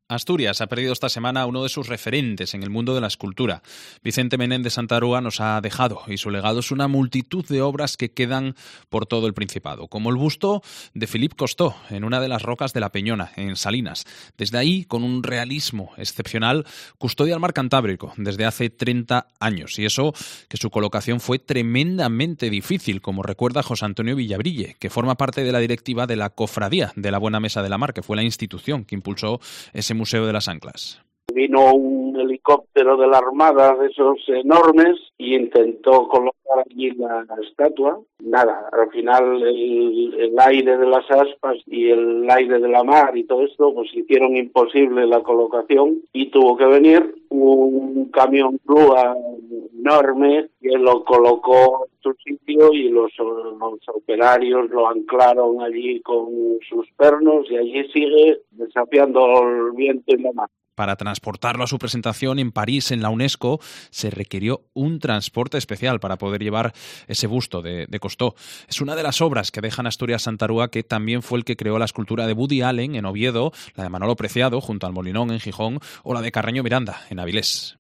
Asturias ha perdido esta semana a uno de sus referentes en el mundo de la escultura. Vicente Menéndez Santarúa nos ha dejado y su legado es una multitud de obras que quedan por todo el Principado, como el busto de Philippe Costó en una de las rocas de la Peñona, en Salinas. Desde ahí, con un realismo excepcional, custodia el mar Cantábrico desde hace 30 años. Y eso que su colocación fue tremendamente difícil, como recuerda José Antonio Villabrille, que forma parte de la directiva de la Cofradía de la Buena Mesa de la Mar, que fue la institución que impulsó ese Museo de las Anclas. Vino un helicóptero de la Armada, de esos enormes, y intentó colocar allí la estatua. Nada, al final el aire de las aspas y el aire de la mar y todo esto, pues hicieron imposible la colocación y tuvo que venir un camión grúa enorme que lo colocó en su sitio y los operarios lo anclaron allí con sus pernos y allí sigue desafiando el viento y la mar. Para transportarlo a su presentación en París, en la UNESCO, se requirió un transporte especial para poder llevar ese busto de Costó. Es una de las obras que deja en Asturias Santarúa, que también fue el que creó la escultura de Woody Allen en Oviedo, la de Manolo Preciado junto al Molinón en Gijón o la de Carreño Miranda en Avilés.